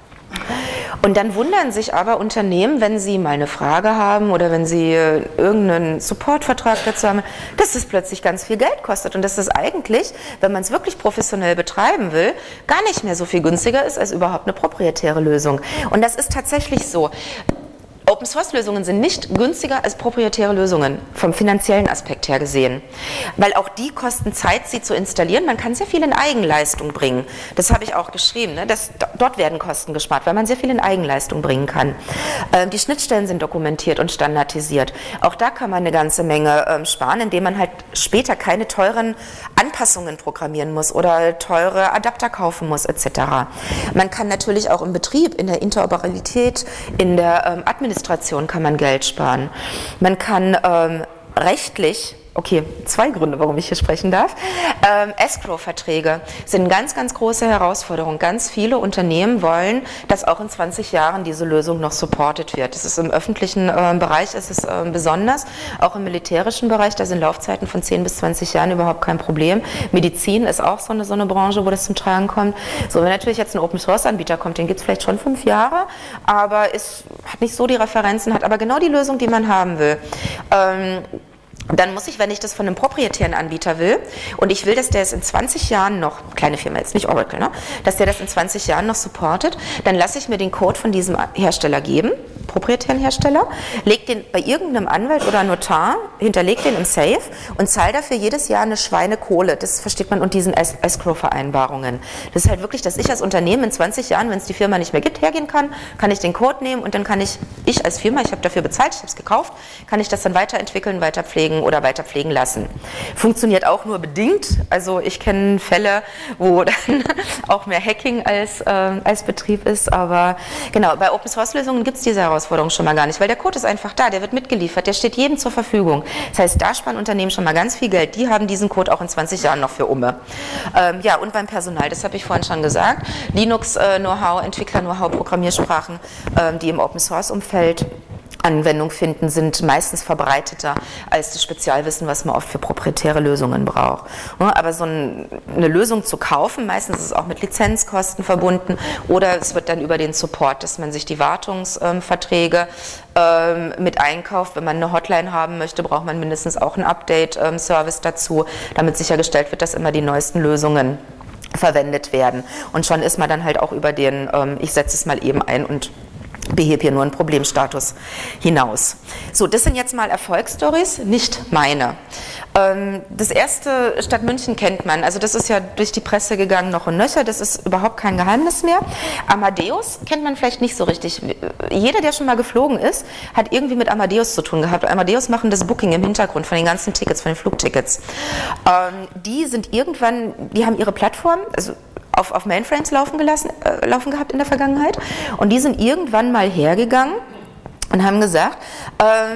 Und dann wundern sich aber Unternehmen, wenn sie mal eine Frage haben oder wenn sie äh, irgendeinen Supportvertrag dazu haben, dass es plötzlich ganz viel Geld kostet und dass es eigentlich, wenn man es wirklich professionell betreiben will, gar nicht mehr so viel günstiger ist als überhaupt eine proprietäre Lösung. Und das ist tatsächlich so. Open-Source-Lösungen sind nicht günstiger als proprietäre Lösungen, vom finanziellen Aspekt her gesehen. Weil auch die kosten Zeit, sie zu installieren. Man kann sehr viel in Eigenleistung bringen. Das habe ich auch geschrieben. Ne? Das, dort werden Kosten gespart, weil man sehr viel in Eigenleistung bringen kann. Ähm, die Schnittstellen sind dokumentiert und standardisiert. Auch da kann man eine ganze Menge ähm, sparen, indem man halt später keine teuren Anpassungen programmieren muss oder teure Adapter kaufen muss, et cetera. Man kann natürlich auch im Betrieb, in der Interoperabilität, in der ähm, Administration kann man Geld sparen. Man kann ähm, rechtlich, okay, zwei Gründe, warum ich hier sprechen darf, ähm, Escrow-Verträge sind eine ganz, ganz große Herausforderung. Ganz viele Unternehmen wollen, dass auch in zwanzig Jahren diese Lösung noch supported wird. Das ist im öffentlichen äh, Bereich, ist es äh, besonders, auch im militärischen Bereich, da sind Laufzeiten von zehn bis zwanzig Jahren überhaupt kein Problem. Medizin ist auch so eine, so eine Branche, wo das zum Tragen kommt. So, wenn natürlich jetzt ein Open-Source-Anbieter kommt, den gibt es vielleicht schon fünf Jahre, aber ist, hat nicht so die Referenzen, hat aber genau die Lösung, die man haben will. Ähm, Dann muss ich, wenn ich das von einem proprietären Anbieter will und ich will, dass der es in zwanzig Jahren noch, kleine Firma jetzt, nicht Oracle, ne, dass der das in zwanzig Jahren noch supportet, dann lasse ich mir den Code von diesem Hersteller geben, proprietären Hersteller, leg den bei irgendeinem Anwalt oder Notar, hinterleg den im Safe und zahle dafür jedes Jahr eine Schweinekohle. Das versteht man unter diesen Escrow-Vereinbarungen. Das ist halt wirklich, dass ich als Unternehmen in zwanzig Jahren, wenn es die Firma nicht mehr gibt, hergehen kann, kann ich den Code nehmen und dann kann ich, ich als Firma, ich habe dafür bezahlt, ich habe es gekauft, kann ich das dann weiterentwickeln, weiter pflegen oder weiter pflegen lassen. Funktioniert auch nur bedingt. Also ich kenne Fälle, wo dann auch mehr Hacking als, äh, als Betrieb ist. Aber genau, bei Open-Source-Lösungen gibt es diese Herausforderung schon mal gar nicht, weil der Code ist einfach da, der wird mitgeliefert, der steht jedem zur Verfügung. Das heißt, da sparen Unternehmen schon mal ganz viel Geld. Die haben diesen Code auch in zwanzig Jahren noch für Umme. Ähm, ja, und beim Personal, das habe ich vorhin schon gesagt. Linux-Know-how, Entwickler-Know-how, Programmiersprachen, ähm, die im Open-Source-Umfeld Anwendung finden, sind meistens verbreiteter als das Spezialwissen, was man oft für proprietäre Lösungen braucht. Aber so eine Lösung zu kaufen, meistens ist es auch mit Lizenzkosten verbunden oder es wird dann über den Support, dass man sich die Wartungsverträge ähm, mit einkauft. Wenn man eine Hotline haben möchte, braucht man mindestens auch einen Update-Service dazu, damit sichergestellt wird, dass immer die neuesten Lösungen verwendet werden. Und schon ist man dann halt auch über den, ähm, ich setze es mal eben ein und behebe hier nur einen Problemstatus hinaus. So, das sind jetzt mal Erfolgsstories, nicht meine. Ähm, das erste, Stadt München kennt man, also das ist ja durch die Presse gegangen noch und nöcher, das ist überhaupt kein Geheimnis mehr. Amadeus kennt man vielleicht nicht so richtig. Jeder, der schon mal geflogen ist, hat irgendwie mit Amadeus zu tun gehabt. Amadeus machen das Booking im Hintergrund von den ganzen Tickets, von den Flugtickets. Ähm, die sind irgendwann, die haben ihre Plattform, also Auf, auf Mainframes laufen, gelassen, äh, laufen gehabt in der Vergangenheit und die sind irgendwann mal hergegangen und haben gesagt, ähm,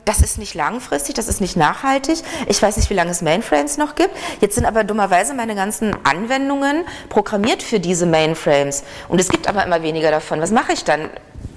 das ist nicht langfristig, das ist nicht nachhaltig. Ich weiß nicht, wie lange es Mainframes noch gibt. Jetzt sind aber dummerweise meine ganzen Anwendungen programmiert für diese Mainframes. Und es gibt aber immer weniger davon. Was mache ich dann?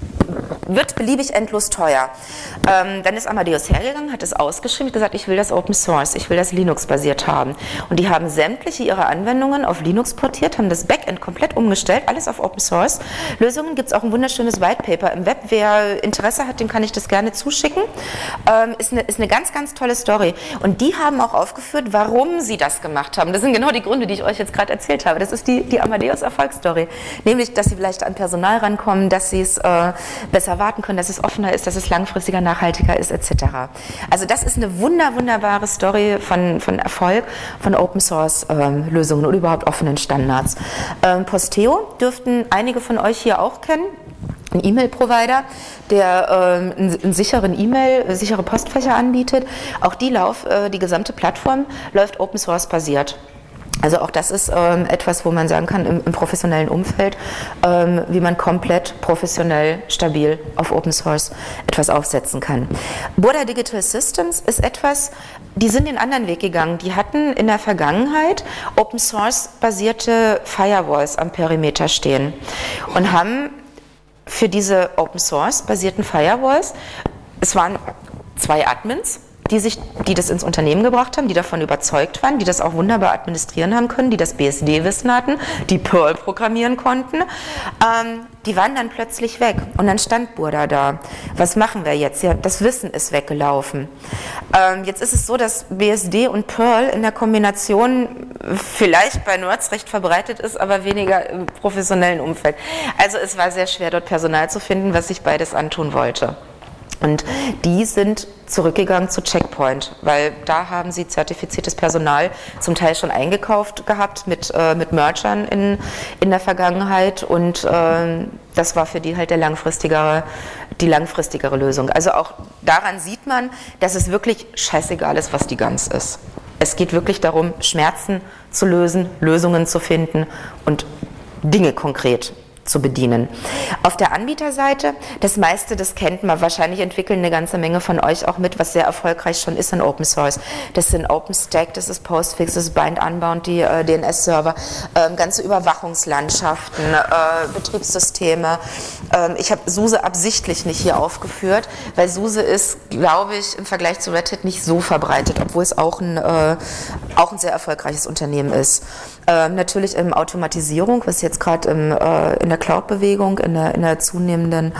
Wird beliebig endlos teuer. Ähm, dann ist Amadeus hergegangen, hat es ausgeschrieben, hat gesagt, ich will das Open Source, ich will das Linux-basiert haben. Und die haben sämtliche ihrer Anwendungen auf Linux portiert, haben das Backend komplett umgestellt, alles auf Open Source. Lösungen gibt es auch ein wunderschönes White Paper im Web. Wer Interesse hat, dem kann ich das gerne zuschicken. Ähm, ist, eine, ist eine ganz, ganz tolle Story. Und die haben auch aufgeführt, warum sie das gemacht haben. Das sind genau die Gründe, die ich euch jetzt gerade erzählt habe. Das ist die, die Amadeus-Erfolgsstory. Nämlich, dass sie vielleicht an Personal rankommen, dass sie es äh, besser warten können, dass es offener ist, dass es langfristiger, nachhaltiger ist, et cetera. Also das ist eine wunder, wunderbare Story von, von Erfolg von Open-Source-Lösungen ähm, oder überhaupt offenen Standards. Ähm, Posteo dürften einige von euch hier auch kennen. Ein E-Mail-Provider, der ähm, einen, einen sicheren E-Mail, sichere Postfächer anbietet. Auch die, Lauf, äh, die gesamte Plattform läuft Open-Source-basiert. Also auch das ist ähm, etwas, wo man sagen kann, im, im professionellen Umfeld, ähm, wie man komplett professionell, stabil auf Open Source etwas aufsetzen kann. Burda Digital Systems ist etwas, die sind den anderen Weg gegangen. Die hatten in der Vergangenheit Open Source basierte Firewalls am Perimeter stehen und haben für diese Open Source basierten Firewalls, es waren zwei Admins, die, sich, die das ins Unternehmen gebracht haben, die davon überzeugt waren, die das auch wunderbar administrieren haben können, die das B S D-Wissen hatten, die Perl programmieren konnten, ähm, die waren dann plötzlich weg. Und dann stand Burda da. Was machen wir jetzt? Ja, das Wissen ist weggelaufen. Ähm, jetzt ist es so, dass B S D und Perl in der Kombination vielleicht bei Nerds recht verbreitet ist, aber weniger im professionellen Umfeld. Also es war sehr schwer, dort Personal zu finden, was sich beides antun wollte. Und die sind zurückgegangen zu Checkpoint, weil da haben sie zertifiziertes Personal zum Teil schon eingekauft gehabt mit, äh, mit Mergern in, in der Vergangenheit und äh, das war für die halt der langfristigere, die langfristigere Lösung. Also auch daran sieht man, dass es wirklich scheißegal ist, was die Gans ist. Es geht wirklich darum, Schmerzen zu lösen, Lösungen zu finden und Dinge konkret zu bedienen. Auf der Anbieterseite, das meiste, das kennt man, wahrscheinlich entwickeln eine ganze Menge von euch auch mit, was sehr erfolgreich schon ist in Open Source. Das sind OpenStack, das ist Postfix, das ist Bind Unbound, die äh, D N S-Server, äh, ganze Überwachungslandschaften, äh, Betriebssysteme. Ähm, ich habe SUSE absichtlich nicht hier aufgeführt, weil SUSE ist, glaube ich, im Vergleich zu Red Hat nicht so verbreitet, obwohl es auch ein, äh, auch ein sehr erfolgreiches Unternehmen ist. Ähm, natürlich in Automatisierung, was jetzt gerade äh, in der Cloud-Bewegung, in der, in der zunehmenden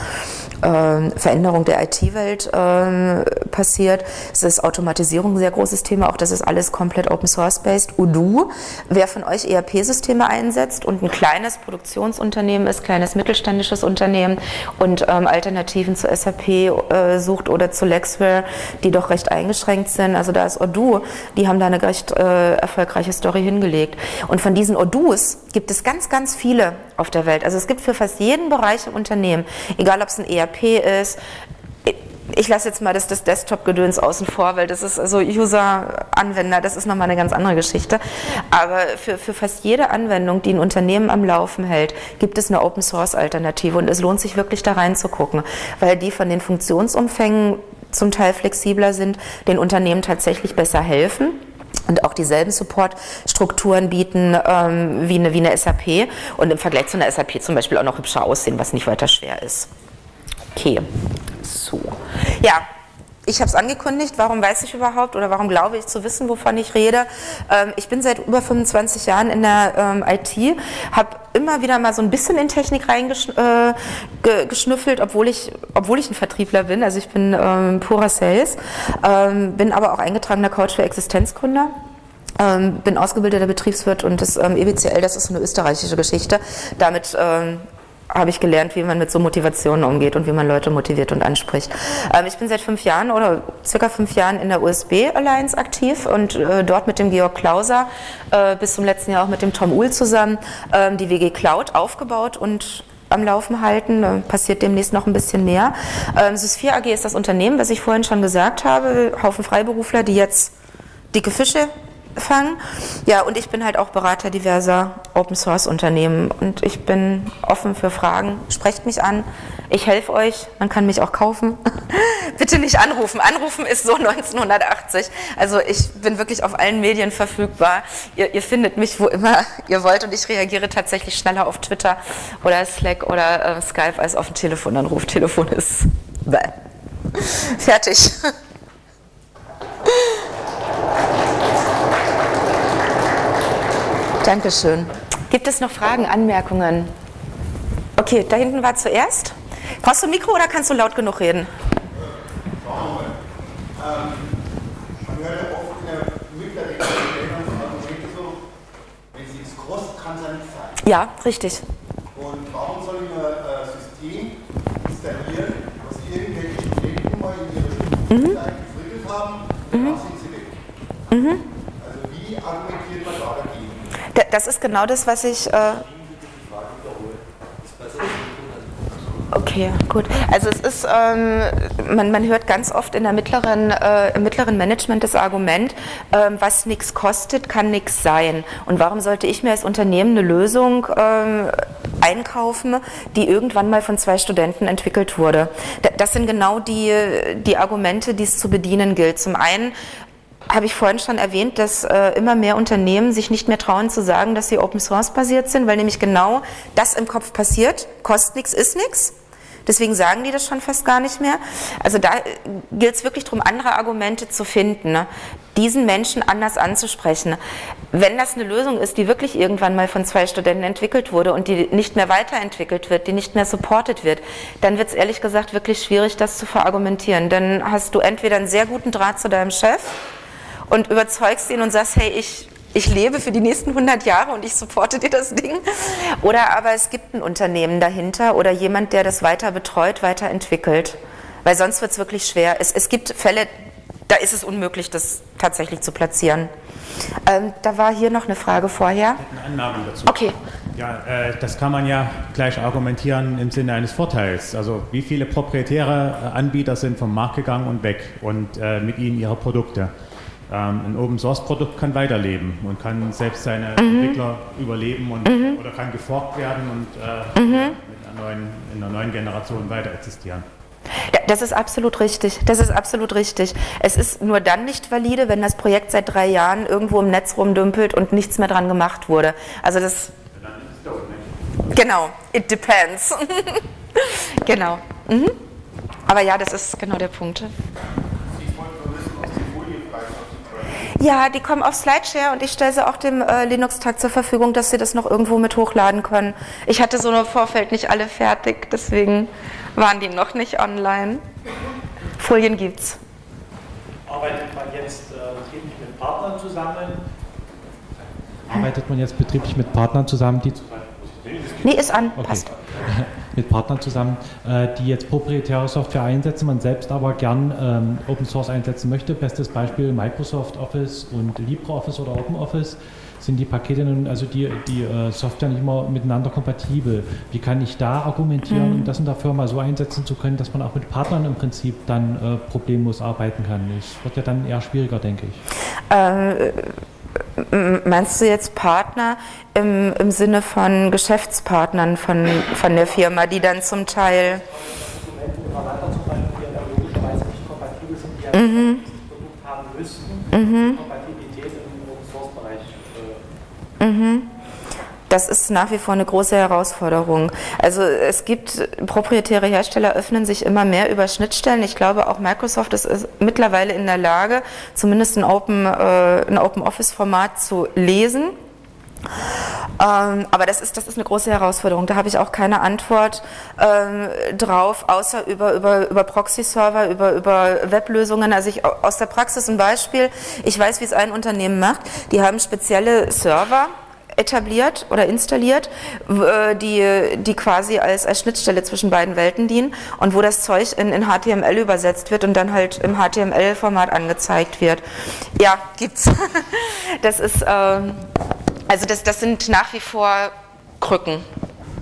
äh, Veränderung der I T-Welt äh, passiert. Es ist Automatisierung ein sehr großes Thema, auch das ist alles komplett Open-Source-based. Odoo, wer von euch E R P-Systeme einsetzt und ein kleines Produktionsunternehmen ist, kleines mittelständisches Unternehmen und ähm, Alternativen zu S A P äh, sucht oder zu Lexware, die doch recht eingeschränkt sind, also da ist Odoo, die haben da eine recht äh, erfolgreiche Story hingelegt. Und von diesen Odoos gibt es ganz, ganz viele auf der Welt. Also es gibt für fast jeden Bereich im Unternehmen, egal ob es ein E R P ist, ich lasse jetzt mal das, das Desktop-Gedöns außen vor, weil das ist so User-Anwender, das ist nochmal eine ganz andere Geschichte. Aber für, für fast jede Anwendung, die ein Unternehmen am Laufen hält, gibt es eine Open-Source-Alternative und es lohnt sich wirklich da reinzugucken, weil die von den Funktionsumfängen zum Teil flexibler sind, den Unternehmen tatsächlich besser helfen. Und auch dieselben Support-Strukturen bieten ähm, wie, eine, wie eine S A P und im Vergleich zu einer S A P zum Beispiel auch noch hübscher aussehen, was nicht weiter schwer ist. Okay, so. Ja, ich habe es angekündigt, warum weiß ich überhaupt oder warum glaube ich zu wissen, wovon ich rede. Ähm, ich bin seit über fünfundzwanzig Jahren in der ähm, I T, habe immer wieder mal so ein bisschen in Technik reingeschnüffelt, äh, obwohl ich, obwohl ich ein Vertriebler bin, also ich bin ähm, purer Sales, ähm, bin aber auch eingetragener Coach für Existenzgründer. Ähm, bin ausgebildeter Betriebswirt und das ähm, E B C L, das ist eine österreichische Geschichte. Damit ähm, habe ich gelernt, wie man mit so Motivationen umgeht und wie man Leute motiviert und anspricht. Ähm, ich bin seit fünf Jahren oder circa fünf Jahren in der U S B Alliance aktiv und äh, dort mit dem Georg Klauser, äh, bis zum letzten Jahr auch mit dem Tom Uhl zusammen, äh, die W G Cloud aufgebaut und am Laufen halten. Da passiert demnächst noch ein bisschen mehr. Ähm, Sysphere A G ist das Unternehmen, was ich vorhin schon gesagt habe. Haufen Freiberufler, die jetzt dicke Fische anfangen. Ja, und ich bin halt auch Berater diverser Open-Source-Unternehmen und ich bin offen für Fragen. Sprecht mich an, ich helfe euch, man kann mich auch kaufen. Bitte nicht anrufen, anrufen ist so neunzehnhundertachtzig. Also ich bin wirklich auf allen Medien verfügbar. Ihr, ihr findet mich, wo immer ihr wollt und ich reagiere tatsächlich schneller auf Twitter oder Slack oder äh, Skype als auf ein Telefonanruf. Telefon ist bäh. Fertig. Dankeschön. Gibt es noch Fragen, Anmerkungen? Okay, da hinten war zuerst. Brauchst du ein Mikro oder kannst du laut genug reden? Ähm, man hört ja oft in der mittleren Argumente so, wenn sie ins Cross-Transient sein. Ja, richtig. Und warum soll ich ein äh, System installieren, was irgendwelche Studenten mal in ihre Studienzeit mhm. gefrickelt haben, und danach sind sie weg? Mhm. Also wie argumentiert man da dagegen? Das ist genau das, was ich... Äh Okay, gut. Also es ist, ähm, man, man hört ganz oft in der mittleren, äh, im mittleren Management das Argument, ähm, was nichts kostet, kann nichts sein. Und warum sollte ich mir als Unternehmen eine Lösung ähm, einkaufen, die irgendwann mal von zwei Studenten entwickelt wurde? Das sind genau die, die Argumente, die es zu bedienen gilt. Zum einen habe ich vorhin schon erwähnt, dass äh, immer mehr Unternehmen sich nicht mehr trauen zu sagen, dass sie Open Source basiert sind, weil nämlich genau das im Kopf passiert, kostet nichts, ist nichts. Deswegen sagen die das schon fast gar nicht mehr. Also da gilt es wirklich darum, andere Argumente zu finden, ne? Diesen Menschen anders anzusprechen. Wenn das eine Lösung ist, die wirklich irgendwann mal von zwei Studenten entwickelt wurde und die nicht mehr weiterentwickelt wird, die nicht mehr supported wird, dann wird es ehrlich gesagt wirklich schwierig, das zu verargumentieren. Dann hast du entweder einen sehr guten Draht zu deinem Chef und überzeugst ihn und sagst, hey, ich, ich lebe für die nächsten hundert Jahre und ich supporte dir das Ding. Oder aber es gibt ein Unternehmen dahinter oder jemand, der das weiter betreut, weiterentwickelt. Weil sonst wird es wirklich schwer. Es, es gibt Fälle, da ist es unmöglich, das tatsächlich zu platzieren. Ähm, da war hier noch eine Frage vorher. Eine Anmerkung dazu. Okay. Ja, äh, das kann man ja gleich argumentieren im Sinne eines Vorteils. Also wie viele proprietäre Anbieter sind vom Markt gegangen und weg und äh, mit ihnen ihre Produkte. Ähm, ein Open-Source-Produkt kann weiterleben und kann selbst seine mhm. Entwickler überleben und, mhm. oder kann geforkt werden und äh, mhm. mit einer neuen, in einer neuen Generation weiter existieren. Das ist absolut richtig. Das ist absolut richtig. Es ist nur dann nicht valide, wenn das Projekt seit drei Jahren irgendwo im Netz rumdümpelt und nichts mehr dran gemacht wurde. Also das. Dann ist es tot, nicht? Genau. It depends. Genau. Mhm. Aber ja, das ist genau der Punkt. Ja, die kommen auf SlideShare und ich stelle sie auch dem äh, Linux-Tag zur Verfügung, dass sie das noch irgendwo mit hochladen können. Ich hatte so im Vorfeld nicht alle fertig, deswegen waren die noch nicht online. Folien gibt's. Arbeitet man jetzt äh, betrieblich mit Partnern zusammen? Arbeitet man jetzt betrieblich mit Partnern zusammen, die... Nee, ist an, okay. Passt. Mit Partnern zusammen, äh, die jetzt proprietäre Software einsetzen, man selbst aber gern ähm, Open Source einsetzen möchte. Bestes Beispiel Microsoft Office und LibreOffice oder OpenOffice. Sind die Pakete nun, also die, die äh, Software nicht immer miteinander kompatibel? Wie kann ich da argumentieren, um das in der Firma so einsetzen zu können, dass man auch mit Partnern im Prinzip dann äh, problemlos arbeiten kann? Das wird ja dann eher schwieriger, denke ich. Äh, Meinst du jetzt Partner im, im Sinne von Geschäftspartnern von, von der Firma, die dann zum Teil... Instrumente übereinander zu bringen, die ja logischerweise nicht kompatibel sind, die ja mhm. das Produkt haben müssten, mhm. Kompatibilität im Open-Source-Bereich. Äh mhm. Das ist nach wie vor eine große Herausforderung. Also es gibt, proprietäre Hersteller öffnen sich immer mehr über Schnittstellen. Ich glaube auch Microsoft ist, ist mittlerweile in der Lage, zumindest ein Open, äh, ein Open-Office-Format zu lesen. Ähm, aber das ist, das ist eine große Herausforderung. Da habe ich auch keine Antwort ähm, drauf, außer über, über, über Proxy-Server, über, über Weblösungen. Also ich, aus der Praxis ein Beispiel. Ich weiß, wie es ein Unternehmen macht. Die haben spezielle Server etabliert oder installiert, die, die quasi als, als Schnittstelle zwischen beiden Welten dienen und wo das Zeug in, in H T M L übersetzt wird und dann halt im H T M L-Format angezeigt wird. Ja, gibt's. Das ist, ähm, also das, das sind nach wie vor Krücken.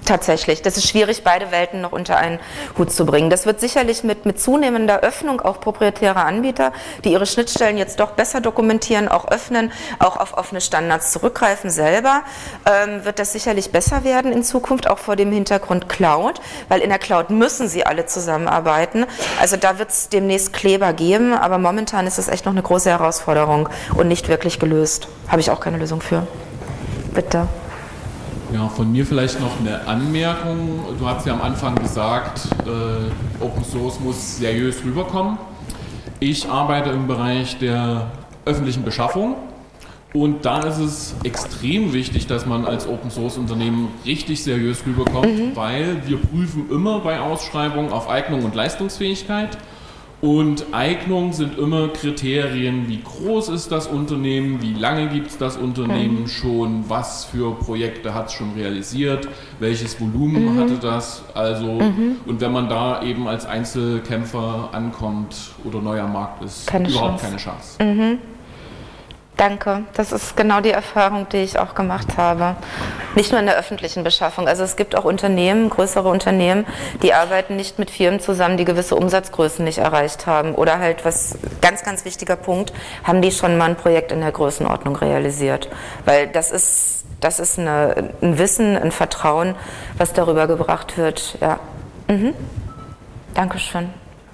Tatsächlich. Das ist schwierig, beide Welten noch unter einen Hut zu bringen. Das wird sicherlich mit, mit zunehmender Öffnung auch proprietärer Anbieter, die ihre Schnittstellen jetzt doch besser dokumentieren, auch öffnen, auch auf offene Standards zurückgreifen selber, ähm, wird das sicherlich besser werden in Zukunft, auch vor dem Hintergrund Cloud, weil in der Cloud müssen sie alle zusammenarbeiten. Also da wird es demnächst Kleber geben, aber momentan ist das echt noch eine große Herausforderung und nicht wirklich gelöst. Habe ich auch keine Lösung für. Bitte. Ja, von mir vielleicht noch eine Anmerkung. Du hast ja am Anfang gesagt, äh, Open Source muss seriös rüberkommen. Ich arbeite im Bereich der öffentlichen Beschaffung und da ist es extrem wichtig, dass man als Open Source Unternehmen richtig seriös rüberkommt, mhm. weil wir prüfen immer bei Ausschreibungen auf Eignung und Leistungsfähigkeit. Und Eignung sind immer Kriterien, wie groß ist das Unternehmen, wie lange gibt es das Unternehmen mhm. schon, was für Projekte hat es schon realisiert, welches Volumen mhm. hatte das. Also, mhm. und wenn man da eben als Einzelkämpfer ankommt oder neu am Markt ist, keine überhaupt Chance. keine Chance. Mhm. Danke, das ist genau die Erfahrung, die ich auch gemacht habe. Nicht nur in der öffentlichen Beschaffung. Also es gibt auch Unternehmen, größere Unternehmen, die arbeiten nicht mit Firmen zusammen, die gewisse Umsatzgrößen nicht erreicht haben. Oder halt, was ganz, ganz wichtiger Punkt, haben die schon mal ein Projekt in der Größenordnung realisiert. Weil das ist, das ist eine, ein Wissen, ein Vertrauen, was darüber gebracht wird. Ja. Mhm. Dankeschön.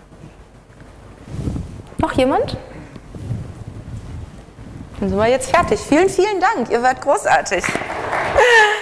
Noch jemand? Dann sind wir jetzt fertig. Vielen, vielen Dank. Ihr wart großartig.